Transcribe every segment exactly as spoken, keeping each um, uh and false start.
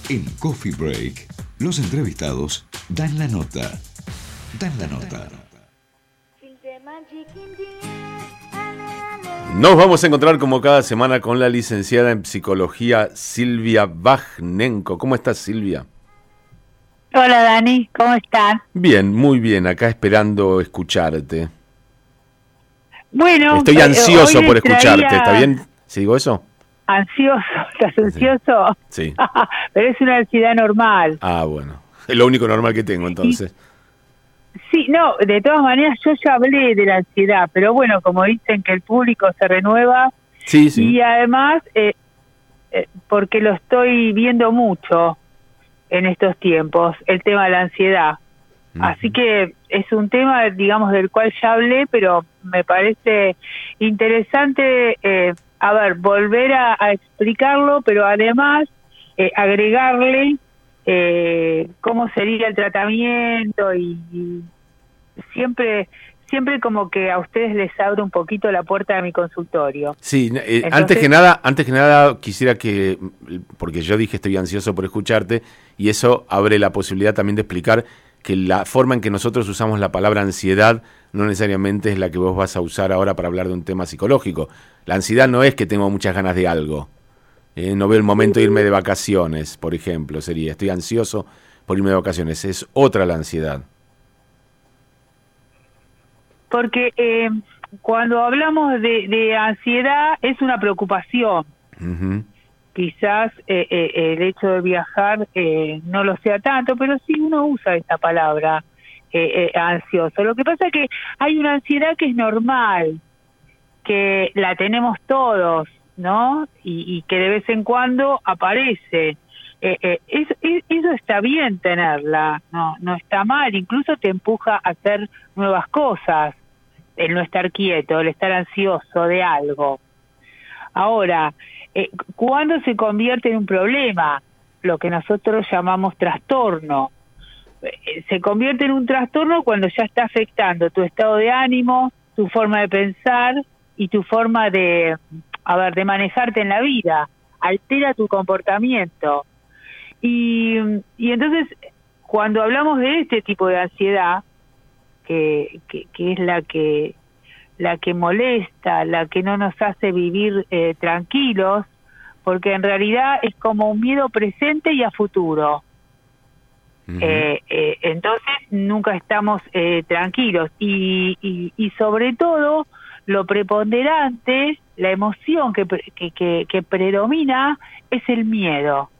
En Coffee Break, los entrevistados dan la nota. Dan la nota. Nos vamos a encontrar como cada semana con la licenciada en psicología Silvia Bajnenko. ¿Cómo estás, Silvia? Hola, Dani, ¿cómo estás? Bien, muy bien, acá esperando escucharte. Bueno, estoy ansioso eh, por escucharte, traía... ¿está bien? ¿Sí digo eso? ¿Ansioso? ¿Estás ansioso? Sí. Pero es una ansiedad normal. Ah, bueno, es lo único normal que tengo entonces. Y, sí, no, de todas maneras yo ya hablé de la ansiedad, pero bueno, como dicen que el público se renueva, sí, sí. Y además, eh, eh, porque lo estoy viendo mucho en estos tiempos, el tema de la ansiedad. Uh-huh. Así que es un tema, digamos, del cual ya hablé, pero me parece interesante, eh, a ver, volver a, a explicarlo, pero además eh, agregarle eh, cómo sería el tratamiento y, y siempre... siempre como que a ustedes les abro un poquito la puerta de mi consultorio. Sí, eh, Entonces, antes que nada, antes que nada quisiera que, porque yo dije estoy ansioso por escucharte, y eso abre la posibilidad también de explicar que la forma en que nosotros usamos la palabra ansiedad no necesariamente es la que vos vas a usar ahora para hablar de un tema psicológico. La ansiedad no es que tengo muchas ganas de algo. Eh, no veo el momento de irme de vacaciones, por ejemplo, sería estoy ansioso por irme de vacaciones. Es otra la ansiedad. Porque eh, cuando hablamos de, de ansiedad es una preocupación. Uh-huh. Quizás eh, eh, el hecho de viajar eh, no lo sea tanto, pero sí uno usa esta palabra, eh, eh, ansioso. Lo que pasa es que hay una ansiedad que es normal, que la tenemos todos, ¿no? Y, y que de vez en cuando aparece. Eh, eh, eso, eso está bien tenerla, no, no está mal, incluso te empuja a hacer nuevas cosas, el no estar quieto, el estar ansioso de algo. Ahora, eh, ¿cuándo se convierte en un problema? Lo que nosotros llamamos trastorno. Eh, se convierte en un trastorno cuando ya está afectando tu estado de ánimo, tu forma de pensar y tu forma de, a ver, de manejarte en la vida, altera tu comportamiento. Y, y entonces, cuando hablamos de este tipo de ansiedad, que, que, que es la que la que molesta, la que no nos hace vivir eh, tranquilos, porque en realidad es como un miedo presente y a futuro. Uh-huh. Eh, eh, entonces nunca estamos eh, tranquilos y, y, y sobre todo lo preponderante, la emoción que, que, que, que predomina es el miedo.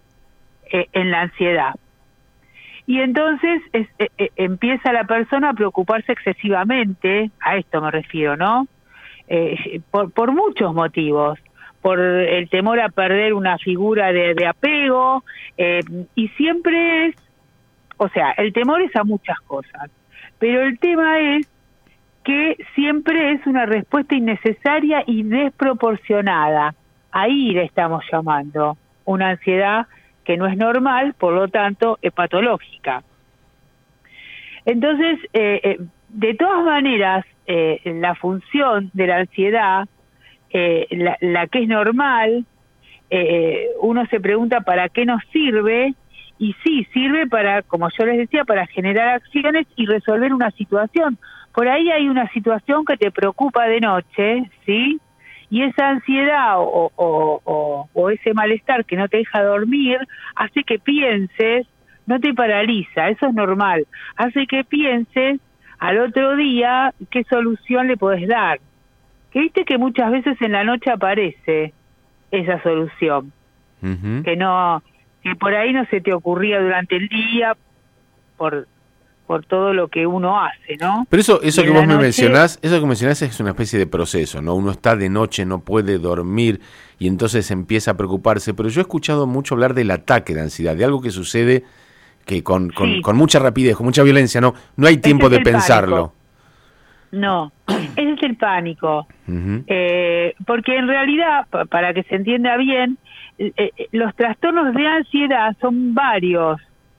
En la ansiedad. Y entonces es, eh, empieza la persona a preocuparse excesivamente, a esto me refiero, ¿no? Eh, por, por muchos motivos, por el temor a perder una figura de, de apego, eh, y siempre es, o sea, el temor es a muchas cosas, pero el tema es que siempre es una respuesta innecesaria y desproporcionada. Ahí le estamos llamando una ansiedad que no es normal, por lo tanto, es patológica. Entonces, eh, eh, de todas maneras, eh, la función de la ansiedad, eh, la, la que es normal, eh, uno se pregunta para qué nos sirve, y sí, sirve para, como yo les decía, para generar acciones y resolver una situación. Por ahí hay una situación que te preocupa de noche, ¿sí?, y esa ansiedad o, o, o, o ese malestar que no te deja dormir hace que pienses, no te paraliza, eso es normal, hace que pienses al otro día qué solución le podés dar. Que viste que muchas veces en la noche aparece esa solución, uh-huh. que no, que por ahí no se te ocurría durante el día por... por todo lo que uno hace, ¿no? Pero eso, eso que vos me noche... mencionás, eso que mencionás es una especie de proceso, ¿no? Uno está de noche, no puede dormir y entonces empieza a preocuparse. Pero yo he escuchado mucho hablar del ataque de ansiedad, de algo que sucede que con, con, sí. con mucha rapidez, con mucha violencia, no, no hay tiempo de pensarlo. Pánico. No, ese es el pánico. Uh-huh. Eh, porque en realidad, p- para que se entienda bien, eh, los trastornos de ansiedad son varios.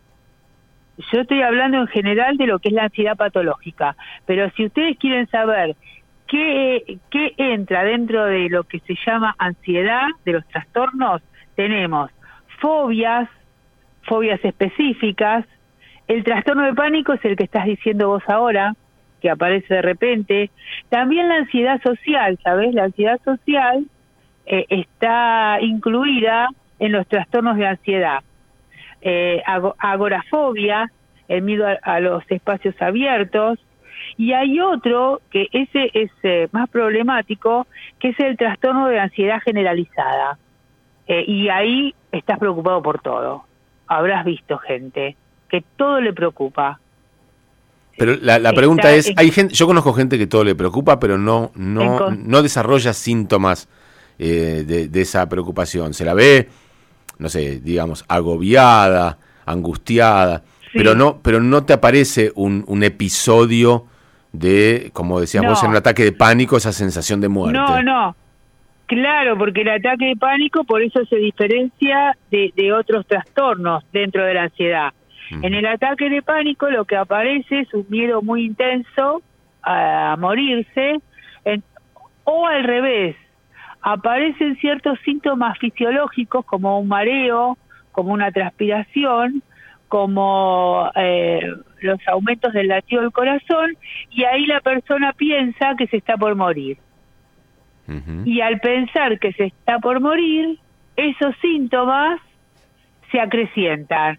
Yo estoy hablando en general de lo que es la ansiedad patológica, pero si ustedes quieren saber qué, qué entra dentro de lo que se llama ansiedad, de los trastornos, tenemos fobias, fobias específicas. El trastorno de pánico es el que estás diciendo vos ahora, que aparece de repente. También la ansiedad social, ¿sabés? La ansiedad social eh, está incluida en los trastornos de ansiedad. Eh, ag- agorafobia, el miedo a, a los espacios abiertos. Y hay otro, que ese es eh, más problemático, que es el trastorno de ansiedad generalizada. Eh, y ahí estás preocupado por todo. Habrás visto gente que todo le preocupa. Pero la, la pregunta Está es, en- hay gente, yo conozco gente que todo le preocupa, pero no no En con- no desarrolla síntomas eh, de, de esa preocupación. Se la ve, no sé, digamos, agobiada, angustiada, Sí. pero no pero no te aparece un, un episodio de, como decías No. vos, en un ataque de pánico, esa sensación de muerte. No, no. Claro, porque el ataque de pánico por eso se diferencia de, de otros trastornos dentro de la ansiedad. Ujú. En el ataque de pánico lo que aparece es un miedo muy intenso a morirse, en- o al revés, aparecen ciertos síntomas fisiológicos como un mareo, como una transpiración, como eh, los aumentos del latido del corazón, y ahí la persona piensa que se está por morir. Ujú. Y al pensar que se está por morir, esos síntomas se acrecientan.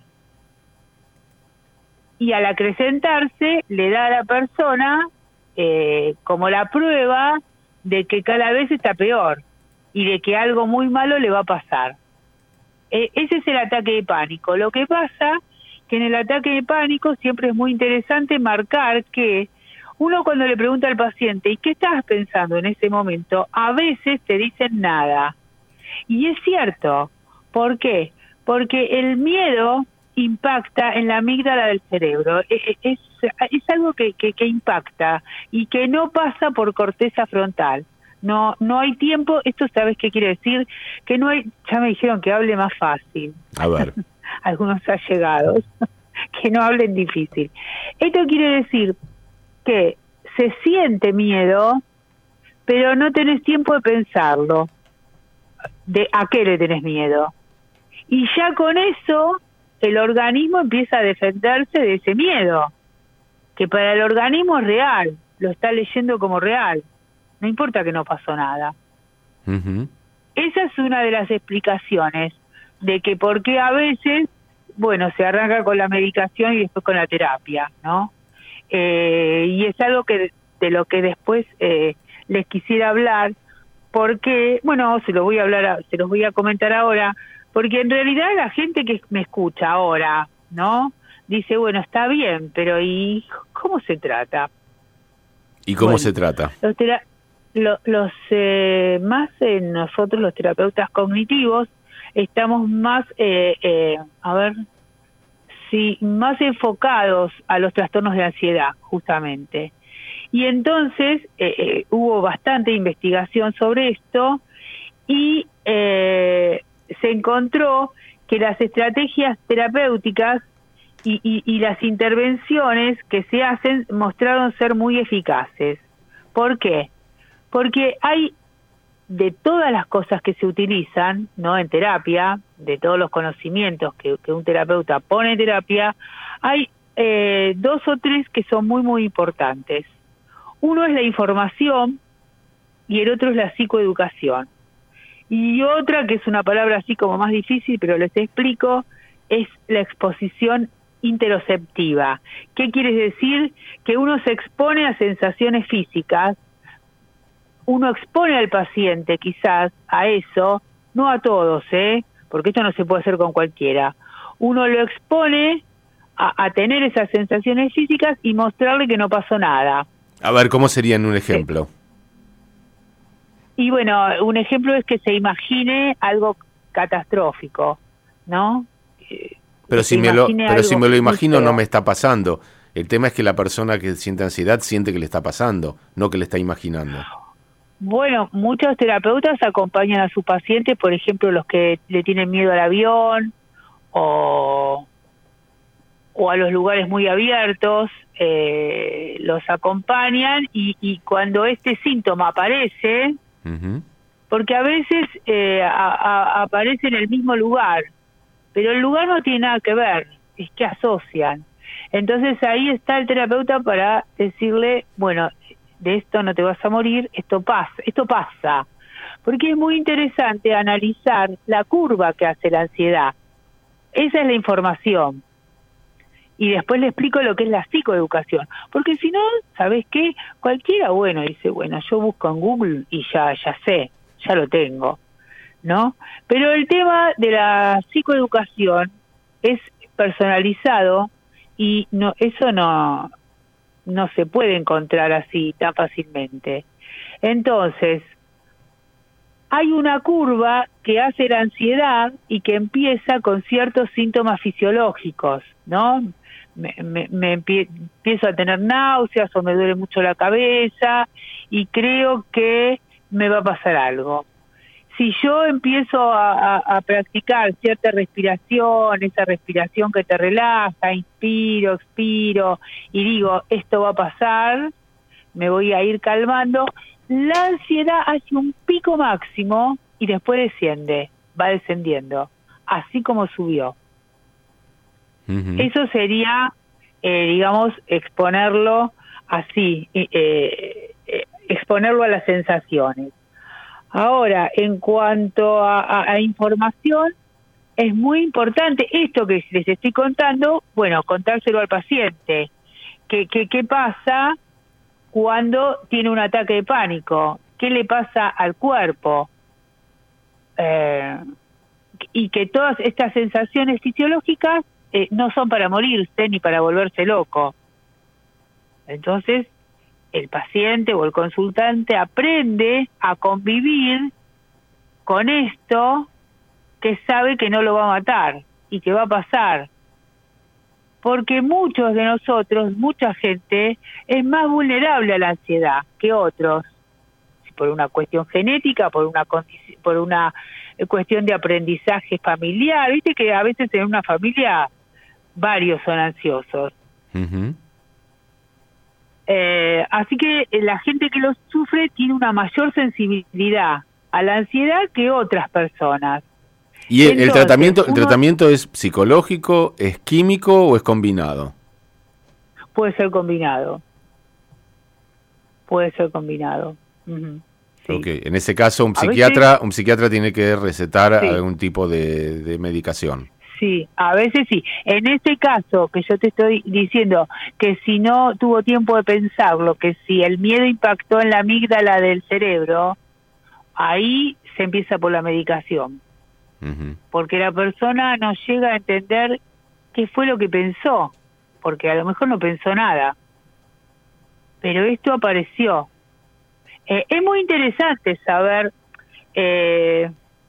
Y al acrecentarse, le da a la persona eh, como la prueba de que cada vez está peor y de que algo muy malo le va a pasar. Eh, ese es el ataque de pánico. Lo que pasa que en el ataque de pánico siempre es muy interesante marcar que uno cuando le pregunta al paciente, ¿y qué estabas pensando en ese momento? A veces te dicen nada. Y es cierto. ¿Por qué? Porque el miedo impacta en la amígdala del cerebro. Es, es, es algo que, que, que impacta y que no pasa por corteza frontal. No no hay tiempo. Esto, ¿sabes qué quiere decir? Que no hay, ya me dijeron que hable más fácil. A ver. Algunos allegados, que no hablen difícil. Esto quiere decir que se siente miedo, pero no tenés tiempo de pensarlo. ¿De a qué le tenés miedo? Y ya con eso, el organismo empieza a defenderse de ese miedo, que para el organismo es real, lo está leyendo como real. No importa que no pasó nada. Ujú. Esa es una de las explicaciones de que por qué a veces, bueno, se arranca con la medicación y después con la terapia, ¿no? Eh, y es algo que de lo que después eh, les quisiera hablar, porque, bueno, se lo voy a hablar, a- se los voy a comentar ahora, porque en realidad la gente que me escucha ahora, ¿no? Dice, bueno, está bien, pero ¿y cómo se trata? ¿Y cómo Bueno, se trata? Los, tera- lo- los eh, más eh, nosotros los terapeutas cognitivos estamos más, eh, eh, a ver, sí, más enfocados a los trastornos de ansiedad, justamente. Y entonces eh, eh, hubo bastante investigación sobre esto y eh, se encontró que las estrategias terapéuticas y, y, y las intervenciones que se hacen mostraron ser muy eficaces. ¿Por qué? Porque hay de todas las cosas que se utilizan, ¿no?, en terapia, de todos los conocimientos que, que un terapeuta pone en terapia, hay eh, dos o tres que son muy, muy importantes. Uno es la información y el otro es la psicoeducación. Y otra, que es una palabra así como más difícil, pero les explico, es la exposición interoceptiva. ¿Qué quiere decir? Que uno se expone a sensaciones físicas, uno expone al paciente quizás a eso, no a todos, ¿eh? Porque esto no se puede hacer con cualquiera. Uno lo expone a, a tener esas sensaciones físicas y mostrarle que no pasó nada. A ver, ¿cómo sería en un ejemplo? Y bueno, un ejemplo es que se imagine algo catastrófico, ¿no? Eh, Pero que si se me lo, imagine pero si algo me lo muy imagino feo. no me está pasando. El tema es que la persona que siente ansiedad siente que le está pasando, no que le está imaginando. Bueno, muchos terapeutas acompañan a sus pacientes, por ejemplo, los que le tienen miedo al avión o, o a los lugares muy abiertos, eh, los acompañan y, y cuando este síntoma aparece, Ujú. porque a veces eh, a, a, aparece en el mismo lugar, pero el lugar no tiene nada que ver, es que asocian. Entonces ahí está el terapeuta para decirle, bueno, de esto no te vas a morir, esto pasa, esto pasa. Porque es muy interesante analizar la curva que hace la ansiedad. Esa es la información. Y después le explico lo que es la psicoeducación. Porque si no, ¿sabes qué? Cualquiera, bueno, dice, bueno, yo busco en Google y ya, ya sé, ya lo tengo, ¿no? Pero el tema de la psicoeducación es personalizado y no, eso no, no se puede encontrar así tan fácilmente. Entonces, hay una curva que hace la ansiedad y que empieza con ciertos síntomas fisiológicos, ¿no? Me, me, me empie, empiezo a tener náuseas o me duele mucho la cabeza y creo que me va a pasar algo. Si yo empiezo a, a, a practicar cierta respiración, esa respiración que te relaja, inspiro, expiro y digo, esto va a pasar, me voy a ir calmando, la ansiedad hace un pico máximo y después desciende, va descendiendo, así como subió. Uh-huh. Eso sería, eh, digamos, exponerlo así, eh, eh, exponerlo a las sensaciones. Ahora, en cuanto a, a, a información, es muy importante esto que les estoy contando, bueno, contárselo al paciente. ¿Qué, qué, qué pasa cuando tiene un ataque de pánico? ¿Qué le pasa al cuerpo? Eh, y que todas estas sensaciones fisiológicas eh, no son para morirse ni para volverse loco. Entonces, el paciente o el consultante aprende a convivir con esto que sabe que no lo va a matar y que va a pasar. Porque muchos de nosotros, mucha gente, es más vulnerable a la ansiedad que otros. Por una cuestión genética, por una condici- por una cuestión de aprendizaje familiar. Viste que a veces en una familia varios son ansiosos. Uh-huh. Eh, así que la gente que lo sufre tiene una mayor sensibilidad a la ansiedad que otras personas. ¿Y el, Entonces, el tratamiento uno, el tratamiento es psicológico, es químico o es combinado? Puede ser combinado. Puede ser combinado. Uh-huh. Sí. Okay. En ese caso, un psiquiatra, veces, un psiquiatra tiene que recetar sí. algún tipo de, de medicación. Sí, a veces sí. En este caso que yo te estoy diciendo, que si no tuvo tiempo de pensarlo, que si el miedo impactó en la amígdala del cerebro, ahí se empieza por la medicación. Uh-huh. Porque la persona no llega a entender qué fue lo que pensó, porque a lo mejor no pensó nada. Pero esto apareció. Eh, es muy interesante saber, eh,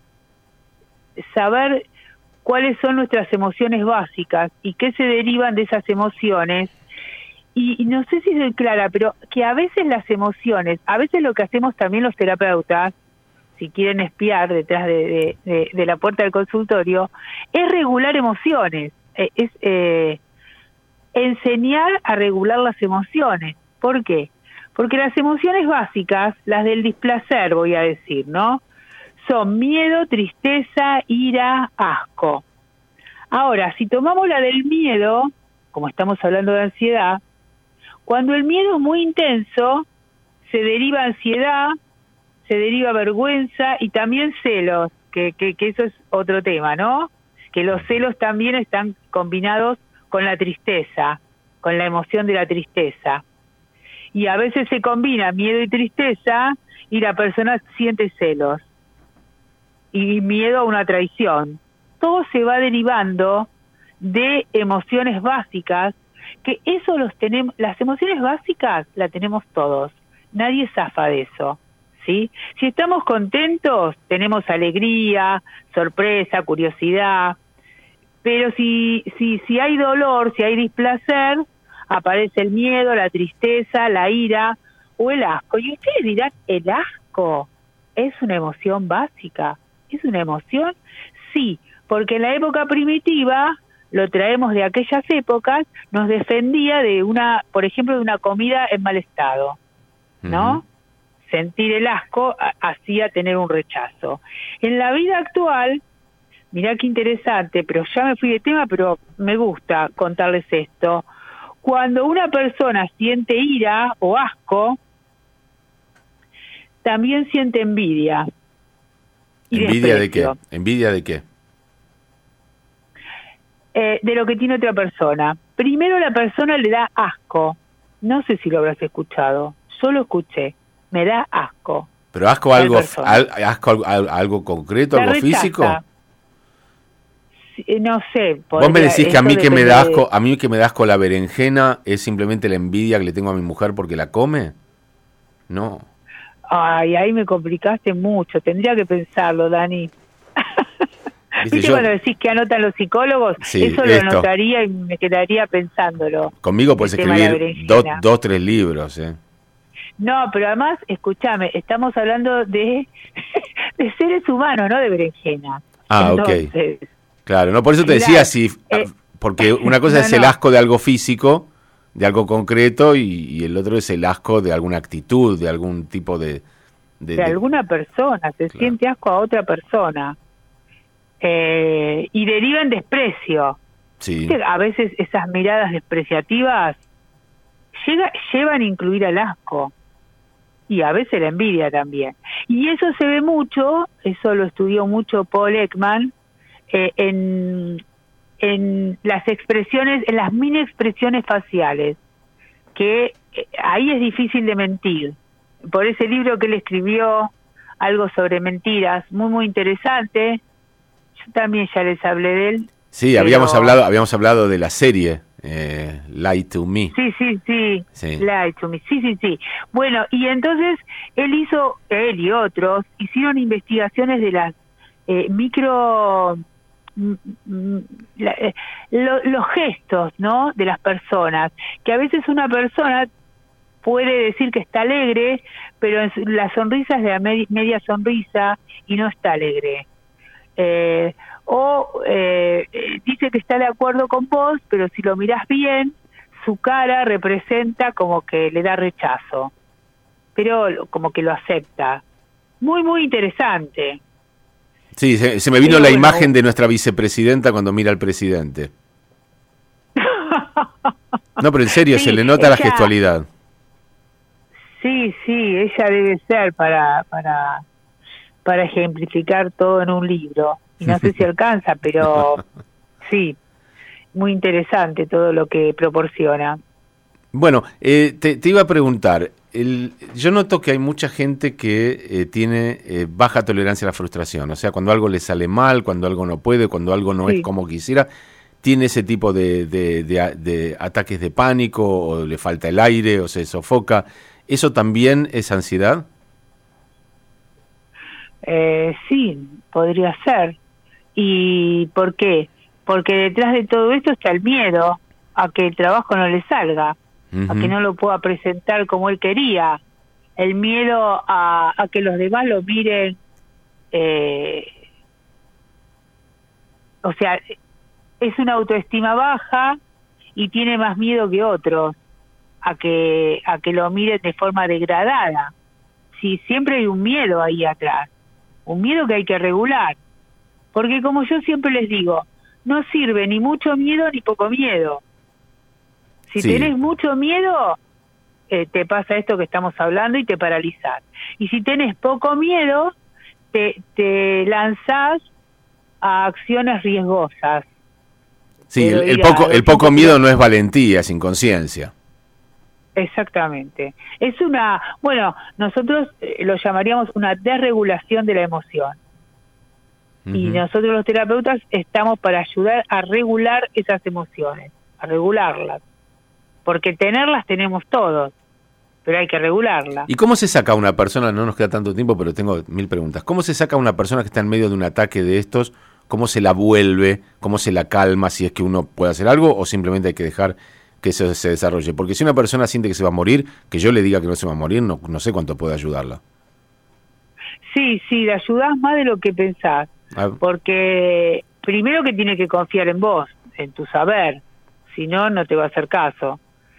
saber cuáles son nuestras emociones básicas y qué se derivan de esas emociones. Y, y no sé si soy clara, pero que a veces las emociones, a veces lo que hacemos también los terapeutas, si quieren espiar detrás de, de, de, de la puerta del consultorio, es regular emociones, eh, es eh, enseñar a regular las emociones. ¿Por qué? Porque las emociones básicas, las del displacer, voy a decir, ¿no?, son miedo, tristeza, ira, asco. Ahora, si tomamos la del miedo, como estamos hablando de ansiedad, cuando el miedo es muy intenso, se deriva ansiedad, se deriva vergüenza y también celos, que, que, que eso es otro tema, ¿no? Que los celos también están combinados con la tristeza, con la emoción de la tristeza. Y a veces se combina miedo y tristeza y la persona siente celos y miedo a una traición. Todo se va derivando de emociones básicas, que eso los tenemos, las emociones básicas las tenemos todos, nadie zafa de eso, ¿sí? Si estamos contentos, tenemos alegría, sorpresa, curiosidad, pero si, si, si hay dolor, si hay displacer, aparece el miedo, la tristeza, la ira o el asco. Y ustedes dirán, ¿el asco es una emoción básica? ¿Es una emoción? Sí, porque en la época primitiva, lo traemos de aquellas épocas, nos defendía de una, por ejemplo, de una comida en mal estado, ¿no? Uh-huh. Sentir el asco hacía tener un rechazo. En la vida actual, mirá qué interesante, pero ya me fui de tema, pero me gusta contarles esto. Cuando una persona siente ira o asco, también siente envidia. Y ¿Envidia desprecio. de qué? ¿Envidia de qué? Eh, de lo que tiene otra persona. Primero la persona le da asco. No sé si lo habrás escuchado. Yo lo escuché. Me da asco. ¿Pero asco algo, al, asco algo, algo concreto, la algo rechaza. físico? Sí, no sé. Vos me decís que a mí que me da asco, de... a mí que me da asco la berenjena es simplemente la envidia que le tengo a mi mujer porque la come. No. Ay, ahí me complicaste mucho. Tendría que pensarlo, Dani. ¿Viste, ¿Viste yo... cuando decís que anotan los psicólogos? Sí, eso lo esto. anotaría y me quedaría pensándolo. Conmigo puedes escribir dos, dos, tres libros, ¿eh? No, pero además, escúchame, estamos hablando de, de seres humanos, no de berenjena. Ah, Entonces, ok. Claro, no, por eso te decía así, eh, porque una cosa no, es el no. asco de algo físico, de algo concreto, y, y el otro es el asco de alguna actitud, de algún tipo de... De, de, de alguna persona, se claro. siente asco a otra persona. Eh, y deriva en desprecio. Sí. A veces esas miradas despreciativas llega, llevan a incluir al asco. Y a veces la envidia también. Y eso se ve mucho, eso lo estudió mucho Paul Ekman, eh, en, en las expresiones, en las mini expresiones faciales, que eh, ahí es difícil de mentir. Por ese libro que él escribió, algo sobre mentiras, muy muy interesante. Yo también ya les hablé de él. Sí, pero... habíamos hablado, habíamos hablado de la serie. Eh, Lie to Me. Sí, sí, sí, sí. Lie to Me. Sí, sí, sí. Bueno, y entonces él hizo, él y otros, hicieron investigaciones de las eh, micro... Mm, mm, la, eh, lo, los gestos, ¿no?, de las personas. Que a veces una persona puede decir que está alegre, pero en la sonrisa es de la med- media sonrisa y no está alegre. Eh... o eh, dice que está de acuerdo con vos, pero si lo mirás bien, su cara representa como que le da rechazo, pero como que lo acepta. Muy, muy interesante. Sí, se, se me vino pero la bueno, imagen de nuestra vicepresidenta cuando mira al presidente. No, pero en serio, sí, se le nota ella, la gestualidad. Sí, sí, ella debe ser para, para, para ejemplificar todo en un libro. Y no sé si alcanza, pero sí, muy interesante todo lo que proporciona. Bueno, eh, te, te iba a preguntar, el, yo noto que hay mucha gente que eh, tiene eh, baja tolerancia a la frustración, o sea, cuando algo le sale mal, cuando algo no puede, cuando algo no sí. es como quisiera, tiene ese tipo de, de, de, de ataques de pánico, o le falta el aire, o se sofoca. ¿Eso también es ansiedad? Eh, sí, podría ser. ¿Y por qué? Porque detrás de todo esto está el miedo a que el trabajo no le salga, uh-huh. a que no lo pueda presentar como él quería, el miedo a, a que los demás lo miren, eh, o sea, es una autoestima baja y tiene más miedo que otros a que a que lo miren de forma degradada. Sí, siempre hay un miedo ahí atrás, un miedo que hay que regular. Porque como yo siempre les digo, no sirve ni mucho miedo ni poco miedo. Si sí. tenés mucho miedo, eh, te pasa esto que estamos hablando y te paralizás. Y si tenés poco miedo, te, te lanzás a acciones riesgosas. Sí, el, el poco, el poco miedo no es valentía, es inconsciencia. Exactamente. Es una, bueno, nosotros eh, lo llamaríamos una desregulación de la emoción. Y nosotros los terapeutas estamos para ayudar a regular esas emociones, a regularlas. Porque tenerlas tenemos todos, pero hay que regularlas. ¿Y cómo se saca a una persona, no nos queda tanto tiempo, pero tengo mil preguntas, ¿cómo se saca a una persona que está en medio de un ataque de estos? ¿Cómo se la vuelve? ¿Cómo se la calma si es que uno puede hacer algo? ¿O simplemente hay que dejar que eso se desarrolle? Porque si una persona siente que se va a morir, que yo le diga que no se va a morir, no, no sé cuánto puede ayudarla. Sí, sí, la ayudás más de lo que pensás. Porque primero que tiene que confiar en vos, en tu saber, si no, no te va a hacer caso.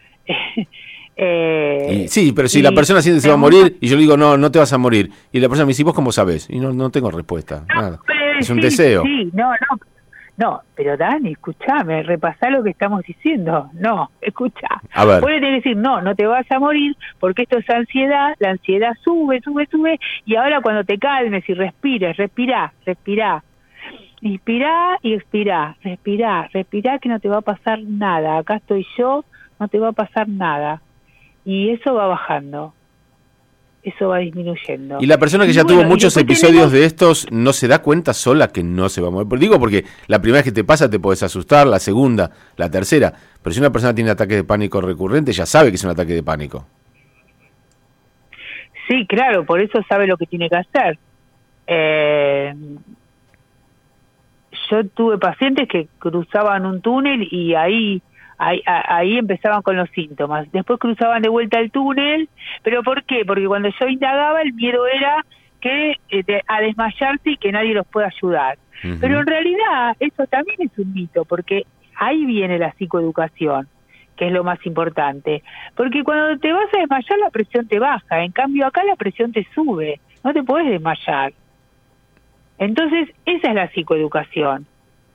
eh, y, sí, pero si y, la persona siente que se va a morir y yo le digo, no, no te vas a morir, y la persona me dice, ¿vos cómo sabés? Y no, no tengo respuesta. No, nada. Pero decir, es un deseo. Sí, no, no. No, pero Dani, escúchame, repasá lo que estamos diciendo. No, escucha. A ver. Vos le tenés que decir, no, no te vas a morir porque esto es ansiedad, la ansiedad sube, sube, sube, y ahora cuando te calmes y respires, respirá, respirá. Inspirá y expirá, respirá, respirá que no te va a pasar nada. Acá estoy yo, no te va a pasar nada. Y eso va bajando. Eso va disminuyendo. Y la persona que ya bueno, tuvo muchos episodios tenemos... de estos no se da cuenta sola que no se va a mover. Digo porque la primera vez que te pasa te podés asustar, la segunda, la tercera. Pero si una persona tiene ataques de pánico recurrente, ya sabe que es un ataque de pánico. Sí, claro, por eso sabe lo que tiene que hacer. Eh, yo tuve pacientes que cruzaban un túnel y ahí... Ahí, ahí empezaban con los síntomas. Después cruzaban de vuelta el túnel. ¿Pero por qué? Porque cuando yo indagaba el miedo era que eh, de, a desmayarse y que nadie los pueda ayudar. Uh-huh. Pero en realidad eso también es un mito, porque ahí viene la psicoeducación, que es lo más importante. Porque cuando te vas a desmayar la presión te baja, en cambio acá la presión te sube, no te podés desmayar. Entonces esa es la psicoeducación.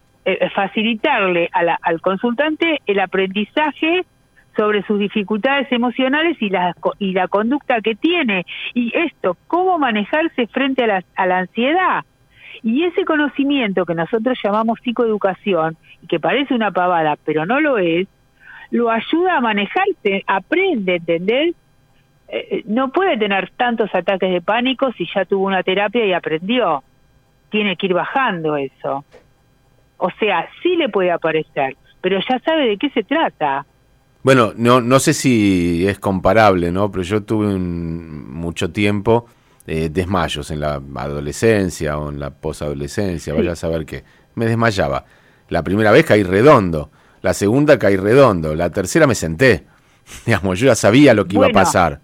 Facilitarle a la, al consultante el aprendizaje sobre sus dificultades emocionales y la, y la conducta que tiene, y esto, cómo manejarse frente a la, a la ansiedad. Y ese conocimiento que nosotros llamamos psicoeducación, y que parece una pavada, pero no lo es, lo ayuda a manejarse, aprende, ¿entendés? Eh, no puede tener tantos ataques de pánico si ya tuvo una terapia y aprendió. Tiene que ir bajando eso. O sea, sí le puede aparecer, pero ya sabe de qué se trata. Bueno, no no sé si es comparable, ¿no? Pero yo tuve un, mucho tiempo eh, desmayos en la adolescencia o en la posadolescencia, sí. Vaya a saber que me desmayaba. La primera vez caí redondo, la segunda caí redondo, la tercera me senté. Digamos, yo ya sabía lo que bueno, iba a pasar.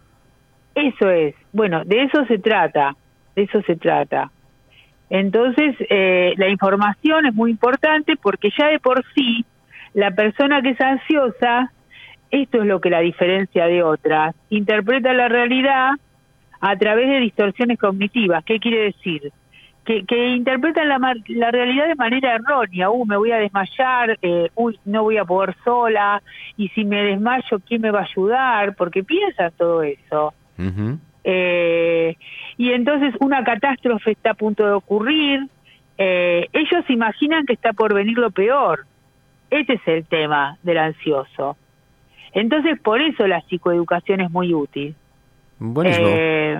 Eso es, bueno, de eso se trata, de eso se trata. Entonces, eh, la información es muy importante porque ya de por sí, la persona que es ansiosa, esto es lo que la diferencia de otras, interpreta la realidad a través de distorsiones cognitivas. ¿Qué quiere decir? Que, que interpretan la, la realidad de manera errónea. Uh, me voy a desmayar, eh, uy, no voy a poder sola, y si me desmayo, ¿quién me va a ayudar? Porque piensan todo eso. Uh-huh. Eh, y entonces una catástrofe está a punto de ocurrir, eh, ellos imaginan que está por venir lo peor. Ese es el tema del ansioso. Entonces por eso la psicoeducación es muy útil. Buenísimo. Eh,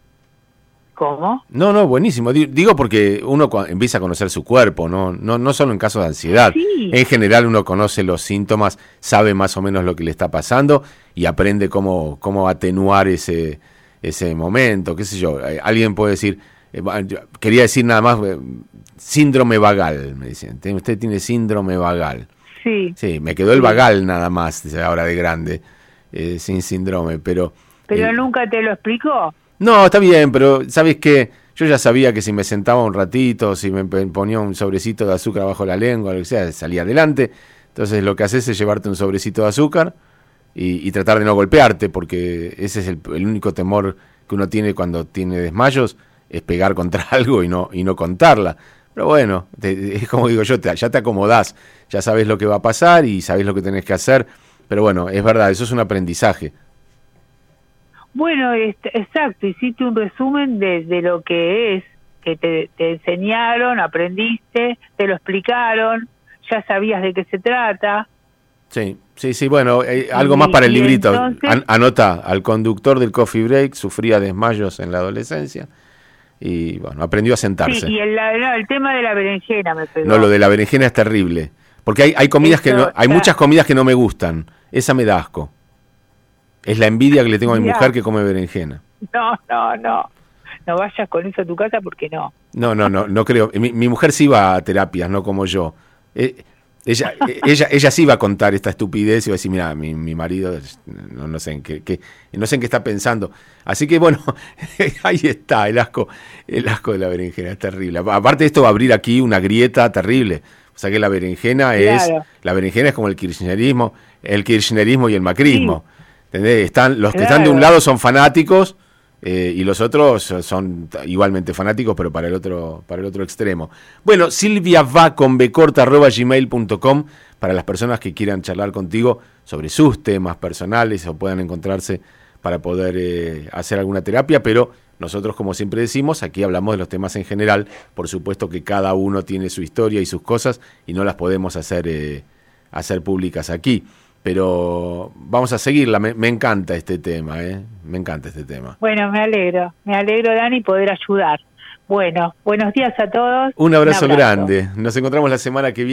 ¿Cómo? No, no, buenísimo. Digo porque uno empieza a conocer su cuerpo, no, no, no solo en casos de ansiedad. Sí. En general uno conoce los síntomas, sabe más o menos lo que le está pasando y aprende cómo, cómo atenuar ese ese momento, qué sé yo. Alguien puede decir, eh, quería decir nada más, eh, síndrome vagal, me dicen. Usted tiene síndrome vagal. Sí. Sí, me quedó el vagal nada más, ahora de grande, eh, sin síndrome, pero... ¿Pero eh, nunca te lo explicó? No, está bien, pero ¿sabes qué? Yo ya sabía que si me sentaba un ratito, si me ponía un sobrecito de azúcar bajo la lengua, lo que sea, salía adelante. Entonces lo que haces es llevarte un sobrecito de azúcar y, y tratar de no golpearte, porque ese es el, el único temor que uno tiene cuando tiene desmayos, es pegar contra algo y no y no contarla. Pero bueno, te, es como digo yo, te, ya te acomodás, ya sabes lo que va a pasar y sabes lo que tenés que hacer. Pero bueno, es verdad, eso es un aprendizaje. Bueno, exacto, hiciste un resumen de, de lo que es, que te, te enseñaron, aprendiste, te lo explicaron, ya sabías de qué se trata. Sí, sí, sí, bueno, eh, algo más para el librito. Entonces, An- anota, al conductor del Coffee Break sufría desmayos en la adolescencia y bueno, aprendió a sentarse. Sí, y el, no, el tema de la berenjena me pegó. No, lo de la berenjena es terrible, porque hay, hay comidas Eso, que no, hay muchas comidas que no me gustan, esa me da asco. Es la envidia que le tengo a mi mujer que come berenjena. No, no, no. No vayas con eso a tu casa porque no. No, no, no, no creo. Mi, mi mujer sí va a terapias, no como yo. Eh, ella, ella, ella sí va a contar esta estupidez y va a decir, mira, mi, mi marido, no, no sé en qué, qué, no sé en qué está pensando. Así que bueno, ahí está el asco, el asco de la berenjena, es terrible. Aparte de esto va a abrir aquí una grieta terrible. O sea que la berenjena es, claro. la berenjena es como el kirchnerismo, el kirchnerismo y el macrismo. Sí. ¿Entendés? Están, los claro. que están de un lado son fanáticos Eh, y los otros son igualmente fanáticos, pero para el otro, para el otro extremo. Bueno, Silvia va con becorta arroba gmail punto com para las personas que quieran charlar contigo sobre sus temas personales o puedan encontrarse para poder eh, hacer alguna terapia, pero nosotros, como siempre decimos, aquí hablamos de los temas en general. Por supuesto que cada uno tiene su historia y sus cosas y no las podemos hacer, eh, hacer públicas aquí. Pero vamos a seguirla, me, me encanta este tema, ¿eh? Me encanta este tema. Bueno, me alegro, me alegro, Dani, poder ayudar. Bueno, buenos días a todos. Un abrazo, Un abrazo grande, nos encontramos la semana que viene.